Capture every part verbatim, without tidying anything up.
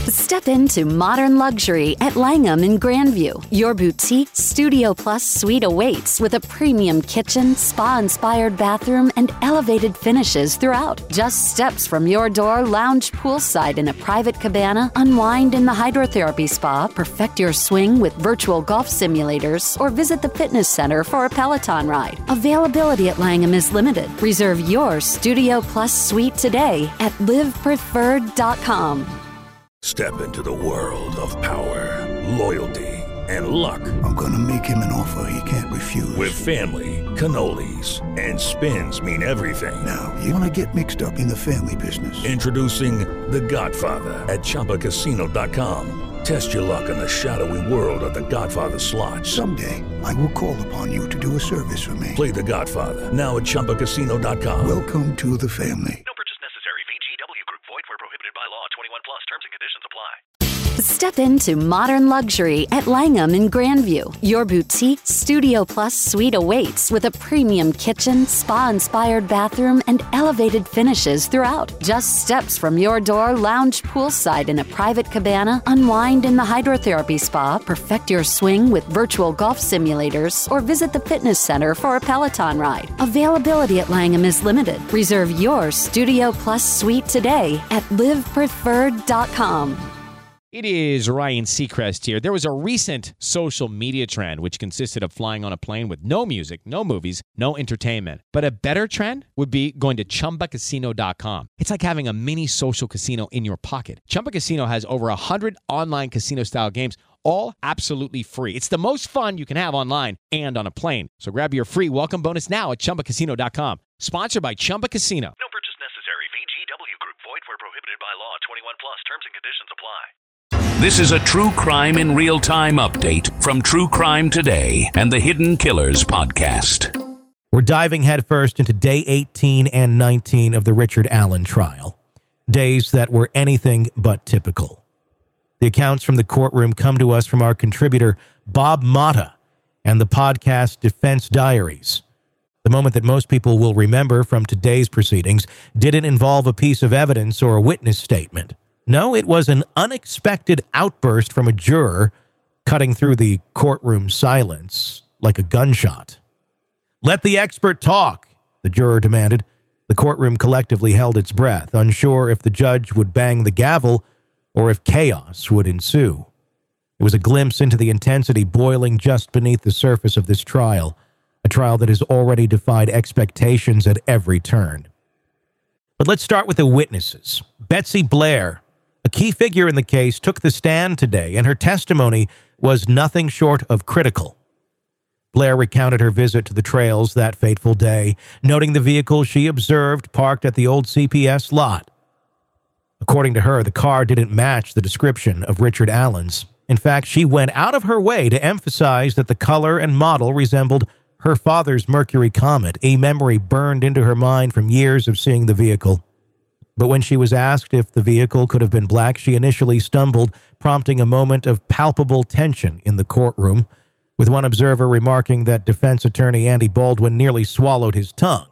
Step into modern luxury at Langham in Grandview. Your boutique Studio Plus suite awaits with a premium kitchen, spa-inspired bathroom, and elevated finishes throughout. Just steps from your door, lounge poolside in a private cabana, unwind in the hydrotherapy spa, perfect your swing with virtual golf simulators, or visit the fitness center for a Peloton ride. Availability at Langham is limited. Reserve your Studio Plus suite today at live preferred dot com. Step into the world of power, loyalty, and luck. I'm gonna make him an offer he can't refuse. With family, cannolis, and spins mean everything. Now, you wanna get mixed up in the family business. Introducing The Godfather at Chumba Casino dot com. Test your luck in the shadowy world of The Godfather slot. Someday, I will call upon you to do a service for me. Play The Godfather, now at Chumba Casino dot com. Welcome to the family. No purchase necessary. V G W Group. Void where prohibited by law. twenty-one plus. Terms and conditions apply. Step into modern luxury at Langham in Grandview. Your boutique Studio Plus suite awaits with a premium kitchen, spa-inspired bathroom, and elevated finishes throughout. Just steps from your door, lounge poolside in a private cabana, unwind in the hydrotherapy spa, perfect your swing with virtual golf simulators, or visit the fitness center for a Peloton ride. Availability at Langham is limited. Reserve your Studio Plus suite today at live preferred dot com. It is Ryan Seacrest here. There was a recent social media trend which consisted of flying on a plane with no music, no movies, no entertainment. But a better trend would be going to Chumba Casino dot com. It's like having a mini social casino in your pocket. Chumba Casino has over one hundred online casino-style games, all absolutely free. It's the most fun you can have online and on a plane. So grab your free welcome bonus now at Chumba Casino dot com. Sponsored by Chumba Casino. No purchase necessary. V G W Group. Void where prohibited by law. twenty-one plus. Terms and conditions apply. This is a true crime in real time update from True Crime Today and the Hidden Killers podcast. We're diving headfirst into day eighteen and nineteen of the Richard Allen trial. Days that were anything but typical. The accounts from the courtroom come to us from our contributor, Bob Motta, and the podcast Defense Diaries. The moment that most people will remember from today's proceedings didn't involve a piece of evidence or a witness statement. No, it was an unexpected outburst from a juror cutting through the courtroom silence like a gunshot. "Let the expert talk," the juror demanded. The courtroom collectively held its breath, unsure if the judge would bang the gavel or if chaos would ensue. It was a glimpse into the intensity boiling just beneath the surface of this trial, a trial that has already defied expectations at every turn. But let's start with the witnesses. Betsy Blair, a key figure in the case, took the stand today, and her testimony was nothing short of critical. Blair recounted her visit to the trails that fateful day, noting the vehicle she observed parked at the old C P S lot. According to her, the car didn't match the description of Richard Allen's. In fact, she went out of her way to emphasize that the color and model resembled her father's Mercury Comet, a memory burned into her mind from years of seeing the vehicle. But when she was asked if the vehicle could have been black, she initially stumbled, prompting a moment of palpable tension in the courtroom, with one observer remarking that defense attorney Andy Baldwin nearly swallowed his tongue.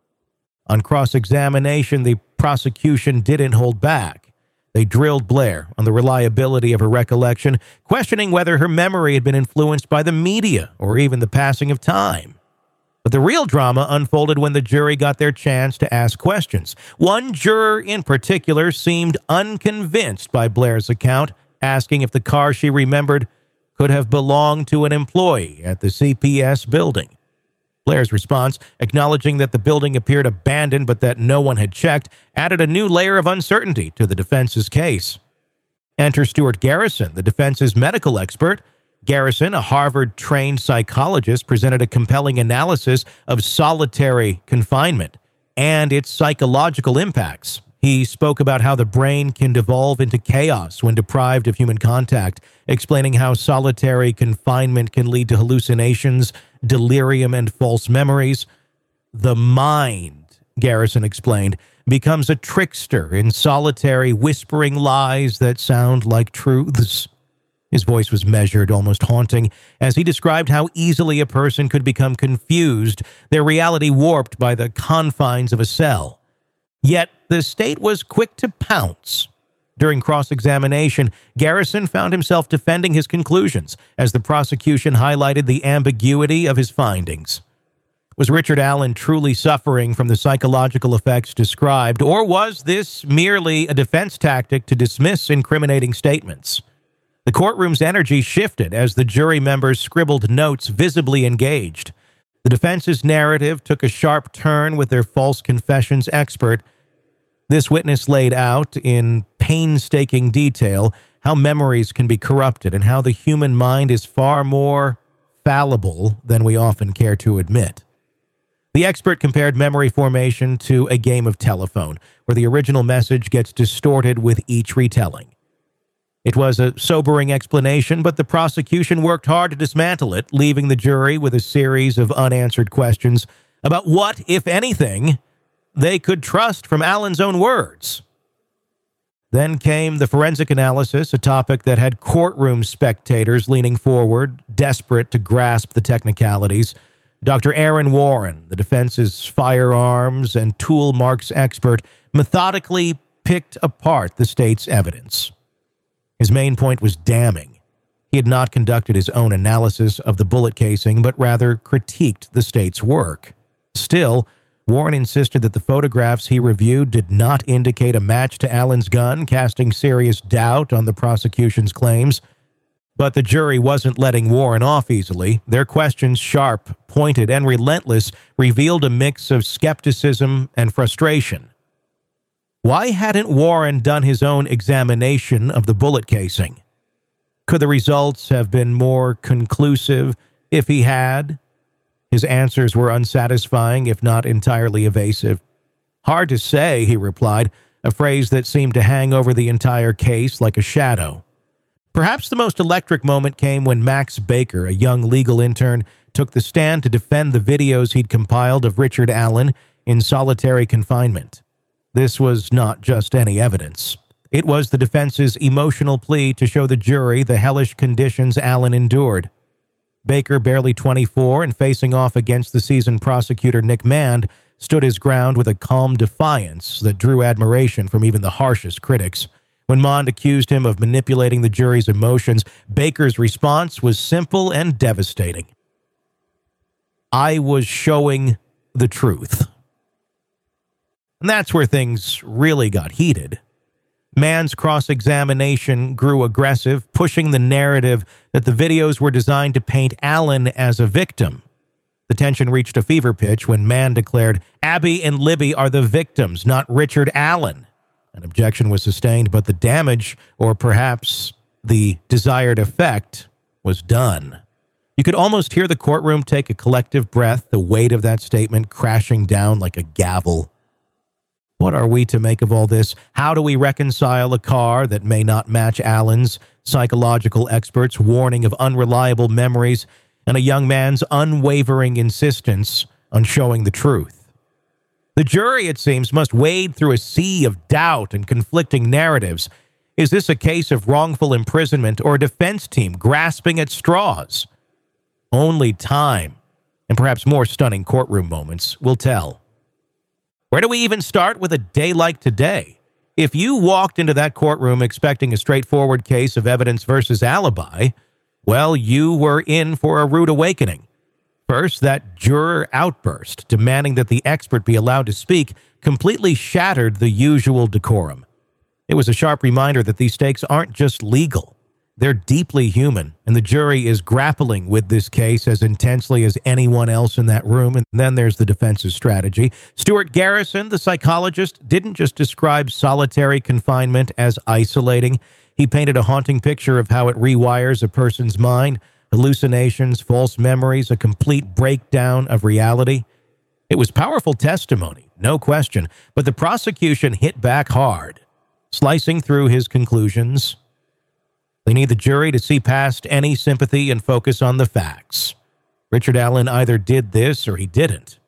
On cross-examination, the prosecution didn't hold back. They drilled Blair on the reliability of her recollection, questioning whether her memory had been influenced by the media or even the passing of time. But the real drama unfolded when the jury got their chance to ask questions. One juror in particular seemed unconvinced by Blair's account, asking if the car she remembered could have belonged to an employee at the C P S building. Blair's response, acknowledging that the building appeared abandoned but that no one had checked, added a new layer of uncertainty to the defense's case. Enter Stuart Garrison, the defense's medical expert. Garrison, a Harvard-trained psychologist, presented a compelling analysis of solitary confinement and its psychological impacts. He spoke about how the brain can devolve into chaos when deprived of human contact, explaining how solitary confinement can lead to hallucinations, delirium, and false memories. The mind, Garrison explained, becomes a trickster in solitary, whispering lies that sound like truths. His voice was measured, almost haunting, as he described how easily a person could become confused, their reality warped by the confines of a cell. Yet the state was quick to pounce. During cross-examination, Garrison found himself defending his conclusions as the prosecution highlighted the ambiguity of his findings. Was Richard Allen truly suffering from the psychological effects described, or was this merely a defense tactic to dismiss incriminating statements? The courtroom's energy shifted as the jury members scribbled notes visibly engaged. The defense's narrative took a sharp turn with their false confessions expert. This witness laid out in painstaking detail how memories can be corrupted and how the human mind is far more fallible than we often care to admit. The expert compared memory formation to a game of telephone, where the original message gets distorted with each retelling. It was a sobering explanation, but the prosecution worked hard to dismantle it, leaving the jury with a series of unanswered questions about what, if anything, they could trust from Allen's own words. Then came the forensic analysis, a topic that had courtroom spectators leaning forward, desperate to grasp the technicalities. Doctor Aaron Warren, the defense's firearms and tool marks expert, methodically picked apart the state's evidence. His main point was damning. He had not conducted his own analysis of the bullet casing, but rather critiqued the state's work. Still, Warren insisted that the photographs he reviewed did not indicate a match to Allen's gun, casting serious doubt on the prosecution's claims. But the jury wasn't letting Warren off easily. Their questions, sharp, pointed, and relentless, revealed a mix of skepticism and frustration. Why hadn't Warren done his own examination of the bullet casing? Could the results have been more conclusive if he had? His answers were unsatisfying, if not entirely evasive. Hard to say, he replied, a phrase that seemed to hang over the entire case like a shadow. Perhaps the most electric moment came when Max Baker, a young legal intern, took the stand to defend the videos he'd compiled of Richard Allen in solitary confinement. This was not just any evidence. It was the defense's emotional plea to show the jury the hellish conditions Allen endured. Baker, barely twenty-four and facing off against the seasoned prosecutor Nick Mand, stood his ground with a calm defiance that drew admiration from even the harshest critics. When Mond accused him of manipulating the jury's emotions, Baker's response was simple and devastating. I was showing the truth. And that's where things really got heated. Mand's cross-examination grew aggressive, pushing the narrative that the videos were designed to paint Allen as a victim. The tension reached a fever pitch when Mand declared, Abby and Libby are the victims, not Richard Allen. An objection was sustained, but the damage, or perhaps the desired effect, was done. You could almost hear the courtroom take a collective breath, the weight of that statement crashing down like a gavel. What are we to make of all this? How do we reconcile a car that may not match Allen's, psychological experts' warning of unreliable memories, and a young man's unwavering insistence on showing the truth? The jury, it seems, must wade through a sea of doubt and conflicting narratives. Is this a case of wrongful imprisonment or a defense team grasping at straws? Only time, and perhaps more stunning courtroom moments, will tell. Where do we even start with a day like today? If you walked into that courtroom expecting a straightforward case of evidence versus alibi, well, you were in for a rude awakening. First, that juror outburst, demanding that the expert be allowed to speak, completely shattered the usual decorum. It was a sharp reminder that these stakes aren't just legal. They're deeply human, and the jury is grappling with this case as intensely as anyone else in that room. And then there's the defense's strategy. Stuart Garrison, the psychologist, didn't just describe solitary confinement as isolating. He painted a haunting picture of how it rewires a person's mind. Hallucinations, false memories, a complete breakdown of reality. It was powerful testimony, no question, but the prosecution hit back hard, slicing through his conclusions. They need the jury to see past any sympathy and focus on the facts. Richard Allen either did this or he didn't.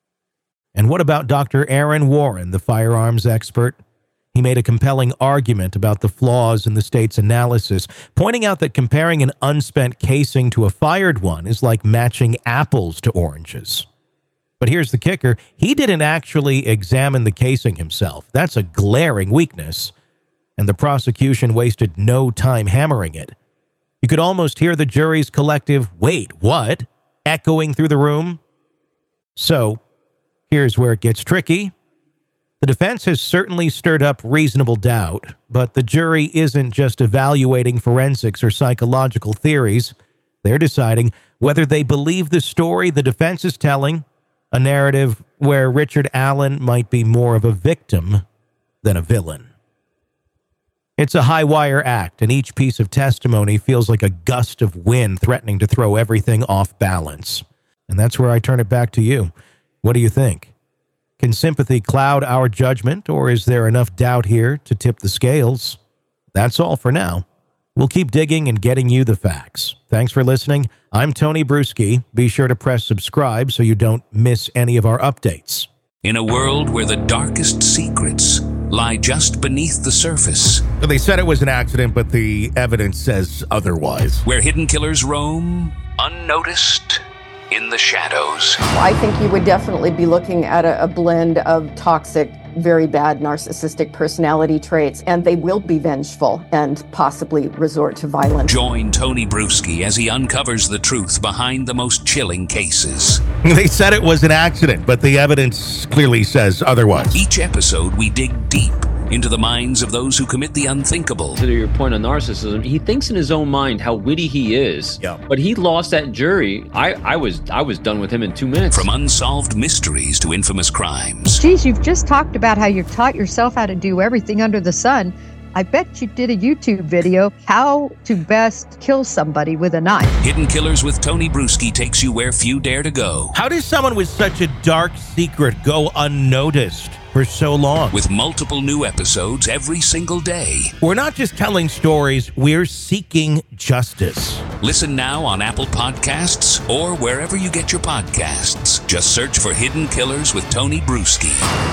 And what about Doctor Aaron Warren, the firearms expert? He made a compelling argument about the flaws in the state's analysis, pointing out that comparing an unspent casing to a fired one is like matching apples to oranges. But here's the kicker. He didn't actually examine the casing himself. That's a glaring weakness. and the prosecution wasted no time hammering it. You could almost hear the jury's collective, "Wait, what?" echoing through the room. So, here's where it gets tricky. The defense has certainly stirred up reasonable doubt, but the jury isn't just evaluating forensics or psychological theories. They're deciding whether they believe the story the defense is telling, a narrative where Richard Allen might be more of a victim than a villain. It's a high-wire act, and each piece of testimony feels like a gust of wind threatening to throw everything off balance. And that's where I turn it back to you. What do you think? Can sympathy cloud our judgment, or is there enough doubt here to tip the scales? That's all for now. We'll keep digging and getting you the facts. Thanks for listening. I'm Tony Bruschi. Be sure to press subscribe so you don't miss any of our updates. In a world where the darkest secrets lie just beneath the surface. They said it was an accident, but the evidence says otherwise. Where hidden killers roam, unnoticed, in the shadows. I think you would definitely be looking at a, a blend of toxic, very bad narcissistic personality traits, and they will be vengeful and possibly resort to violence. Join Tony Bruschi as he uncovers the truth behind the most chilling cases. They said it was an accident, but the evidence clearly says otherwise. Each episode, we dig deep into the minds of those who commit the unthinkable. To your point on narcissism, he thinks in his own mind how witty he is. Yeah. But he lost that jury. I, I was I was done with him in two minutes. From unsolved mysteries to infamous crimes. Geez, you've just talked about how you taught yourself how to do everything under the sun. I bet you did a YouTube video, how to best kill somebody with a knife. Hidden Killers with Tony Bruschi takes you where few dare to go. How does someone with such a dark secret go unnoticed for so long? With multiple new episodes every single day. We're not just telling stories, we're seeking justice. Listen now on Apple Podcasts or wherever you get your podcasts. Just search for Hidden Killers with Tony Bruschi.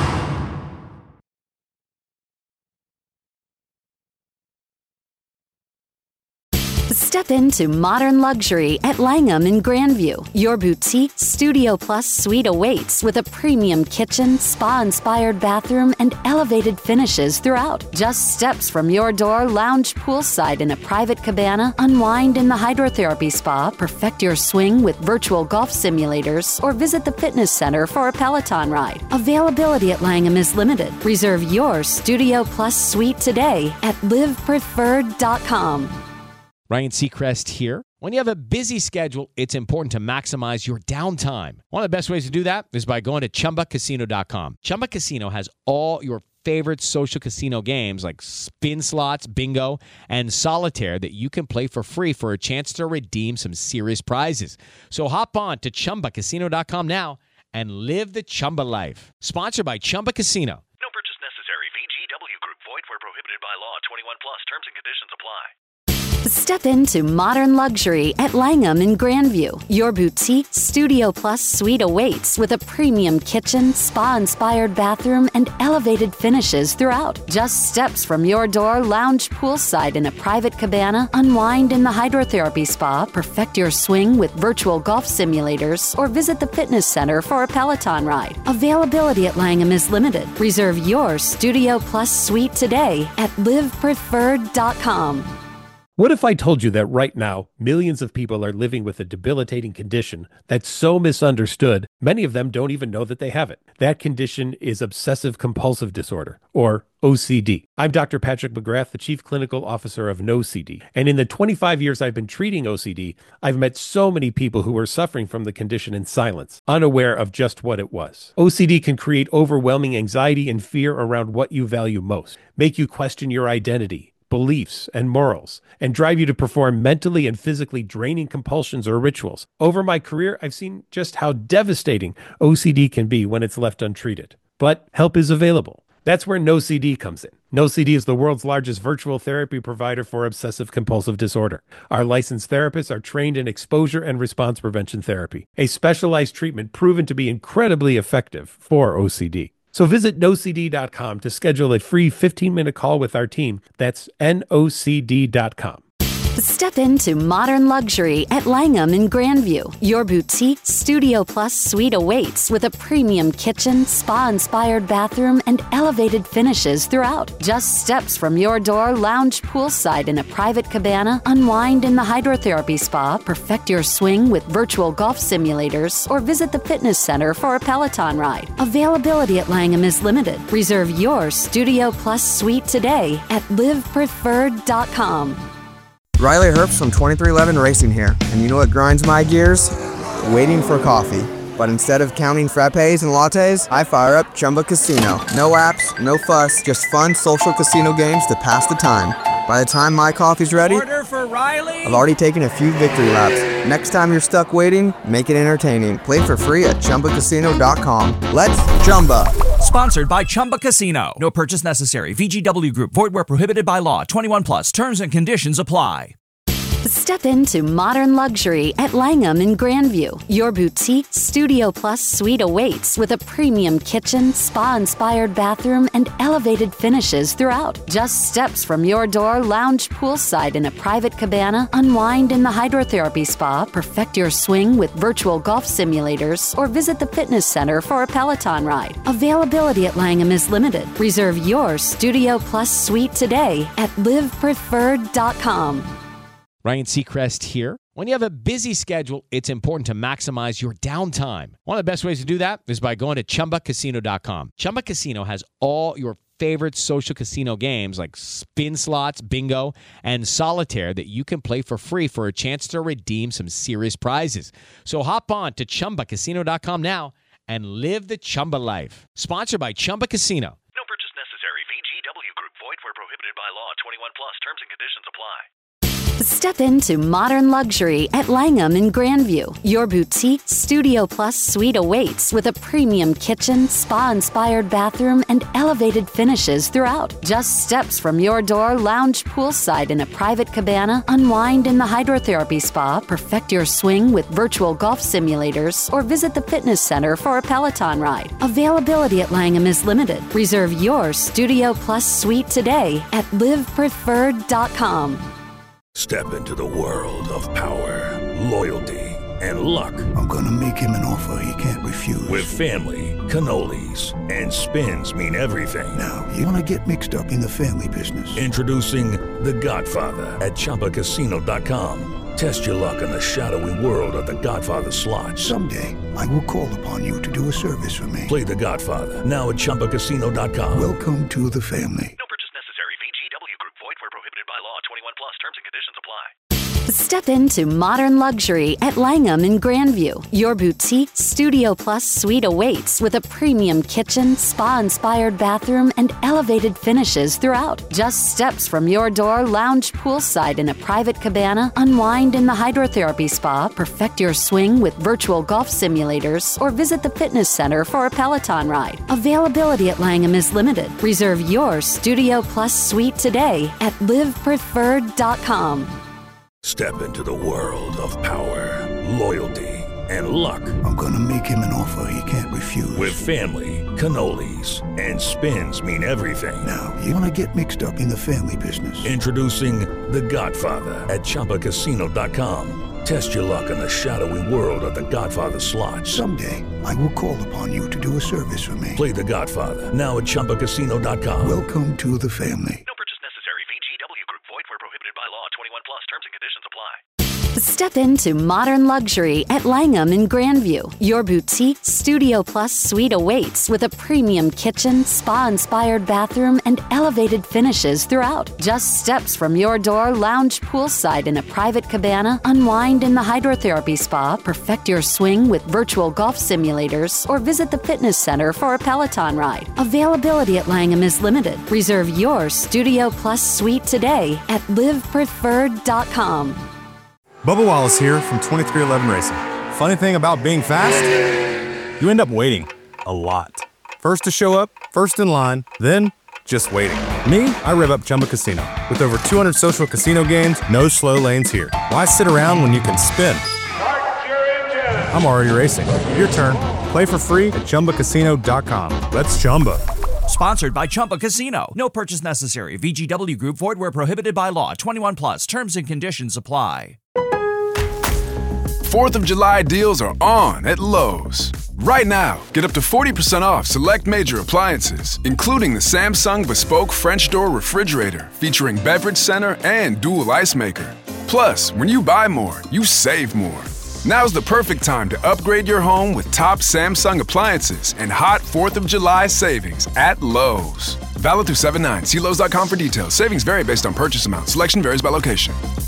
Step into modern luxury at Langham in Grandview. Your boutique Studio Plus suite awaits with a premium kitchen, spa-inspired bathroom, and elevated finishes throughout. Just steps from your door, lounge poolside in a private cabana, unwind in the hydrotherapy spa, perfect your swing with virtual golf simulators, or visit the fitness center for a Peloton ride. Availability at Langham is limited. Reserve your Studio Plus suite today at live preferred dot com. Ryan Seacrest here. When you have a busy schedule, it's important to maximize your downtime. One of the best ways to do that is by going to Chumba Casino dot com. Chumba Casino has all your favorite social casino games like spin slots, bingo, and solitaire that you can play for free for a chance to redeem some serious prizes. So hop on to Chumba Casino dot com now and live the Chumba life. Sponsored by Chumba Casino. No purchase necessary. V G W Group. Void where prohibited by law. twenty-one plus. Terms and conditions apply. Step into modern luxury at Langham in Grandview. Your boutique Studio Plus suite awaits with a premium kitchen, spa-inspired bathroom, and elevated finishes throughout. Just steps from your door, lounge poolside in a private cabana, unwind in the hydrotherapy spa, perfect your swing with virtual golf simulators, or visit the fitness center for a Peloton ride. Availability at Langham is limited. Reserve your Studio Plus suite today at live preferred dot com. What if I told you that right now, millions of people are living with a debilitating condition that's so misunderstood, many of them don't even know that they have it. That condition is obsessive compulsive disorder, or O C D. I'm Doctor Patrick McGrath, the Chief Clinical Officer of No C D. And in the twenty-five years I've been treating O C D, I've met so many people who are suffering from the condition in silence, unaware of just what it was. O C D can create overwhelming anxiety and fear around what you value most, make you question your identity, beliefs, and morals, and drive you to perform mentally and physically draining compulsions or rituals. Over my career, I've seen just how devastating O C D can be when it's left untreated. But help is available. That's where No C D comes in. No C D is the world's largest virtual therapy provider for obsessive compulsive disorder. Our licensed therapists are trained in exposure and response prevention therapy, a specialized treatment proven to be incredibly effective for O C D. So visit no c d dot com to schedule a free fifteen minute call with our team. That's N O C D dot com. Step into modern luxury at Langham in Grandview. Your boutique Studio Plus suite awaits with a premium kitchen, spa-inspired bathroom, and elevated finishes throughout. Just steps from your door, lounge poolside in a private cabana, unwind in the hydrotherapy spa, perfect your swing with virtual golf simulators, or visit the fitness center for a Peloton ride. Availability at Langham is limited. Reserve your Studio Plus suite today at live preferred dot com. Riley Herbst from twenty-three eleven Racing here, and you know what grinds my gears? Waiting for coffee. But instead of counting frappes and lattes, I fire up Chumba Casino. No apps, no fuss, just fun social casino games to pass the time. By the time my coffee's ready, order for Riley. I've already taken a few victory laps. Next time you're stuck waiting, make it entertaining. Play for free at chumba casino dot com. Let's Chumba. Sponsored by Chumba Casino. No purchase necessary. V G W Group. Void where prohibited by law. twenty-one plus. Terms and conditions apply. Step into modern luxury at Langham in Grandview. Your boutique Studio Plus suite awaits with a premium kitchen, spa-inspired bathroom, and elevated finishes throughout. Just steps from your door, lounge poolside in a private cabana, unwind in the hydrotherapy spa, perfect your swing with virtual golf simulators, or visit the fitness center for a Peloton ride. Availability at Langham is limited. Reserve your Studio Plus suite today at live preferred dot com. Ryan Seacrest here. When you have a busy schedule, it's important to maximize your downtime. One of the best ways to do that is by going to chumba casino dot com. Chumba Casino has all your favorite social casino games like spin slots, bingo, and solitaire that you can play for free for a chance to redeem some serious prizes. So hop on to chumba casino dot com now and live the Chumba life. Sponsored by Chumba Casino. No purchase necessary. V G W Group. Void where prohibited by law. twenty-one plus. Terms and conditions apply. Step into modern luxury at Langham in Grandview. Your boutique Studio Plus suite awaits with a premium kitchen, spa-inspired bathroom, and elevated finishes throughout. Just steps from your door, lounge poolside in a private cabana, unwind in the hydrotherapy spa, perfect your swing with virtual golf simulators, or visit the fitness center for a Peloton ride. Availability at Langham is limited. Reserve your Studio Plus suite today at live preferred dot com. Step into the world of power, loyalty, and luck. I'm gonna make him an offer he can't refuse. With family, cannolis, and spins mean everything. Now, you wanna get mixed up in the family business. Introducing The Godfather at chumba casino dot com. Test your luck in the shadowy world of The Godfather slot. Someday, I will call upon you to do a service for me. Play The Godfather now at chumba casino dot com. Welcome to the family. No purchase necessary. V G W Group. Void where prohibited by law. twenty-one plus. Terms and conditions apply. Step into modern luxury at Langham in Grandview. Your boutique Studio Plus suite awaits with a premium kitchen, spa-inspired bathroom, and elevated finishes throughout. Just steps from your door, lounge poolside in a private cabana, unwind in the hydrotherapy spa, perfect your swing with virtual golf simulators, or visit the fitness center for a Peloton ride. Availability at Langham is limited. Reserve your Studio Plus suite today at live preferred dot com. Step into the world of power, loyalty, and luck. I'm gonna make him an offer he can't refuse. With family, cannolis, and spins mean everything. Now, you wanna get mixed up in the family business. Introducing The Godfather at chumba casino dot com. Test your luck in the shadowy world of The Godfather slot. Someday, I will call upon you to do a service for me. Play The Godfather now at chumba casino dot com. Welcome to the family. No purchase necessary. V G W Group. Void where prohibited by law. twenty-one plus. Terms and conditions apply. Step into modern luxury at Langham in Grandview. Your boutique Studio Plus suite awaits with a premium kitchen, spa-inspired bathroom, and elevated finishes throughout. Just steps from your door, lounge poolside in a private cabana, unwind in the hydrotherapy spa, perfect your swing with virtual golf simulators, or visit the fitness center for a Peloton ride. Availability at Langham is limited. Reserve your Studio Plus suite today at live preferred dot com. Bubba Wallace here from twenty-three eleven Racing. Funny thing about being fast, you end up waiting a lot. First to show up, first in line, then just waiting. Me, I rev up Chumba Casino. With over two hundred social casino games, no slow lanes here. Why sit around when you can spin? I'm already racing. Your turn. Play for free at chumba casino dot com. Let's chumba. Sponsored by Chumba Casino. No purchase necessary. V G W Group. Void where prohibited by law. twenty-one plus. Terms and conditions apply. fourth of July deals are on at Lowe's. Right now, get up to forty percent off select major appliances, including the Samsung Bespoke French Door Refrigerator featuring beverage center and dual ice maker. Plus, when you buy more, you save more. Now's the perfect time to upgrade your home with top Samsung appliances and hot fourth of July savings at Lowe's. Valid through seven nine. See Lowe's dot com for details. Savings vary based on purchase amount. Selection varies by location.